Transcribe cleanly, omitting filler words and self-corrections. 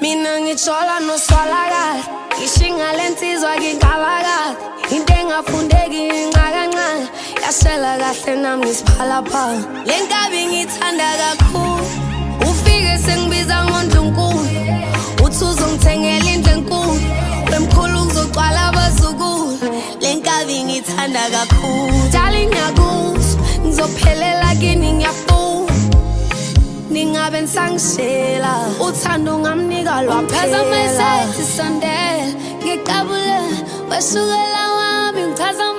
Mina ngitshola noswala kahle Ngishinga lensizwa ngingaba kahle Into engafundeki ngincakancane Yashela kahle nami ngisiphalaphala Lenkabi ngithanda kakhulu Ufike sengibiza ngoNdlunkulu Uthi uzongithengela indlu enkulu Wemkhulu kuzogcwala abazukulu Lenkabi ngithanda kakhulu Darling ngiyakuzwa Ngizophelela kini ngiyafuna Ningabe nisangishela Uthando ungamnika lwaphela Sunday Ngikabule Wesukela wami Ngichaza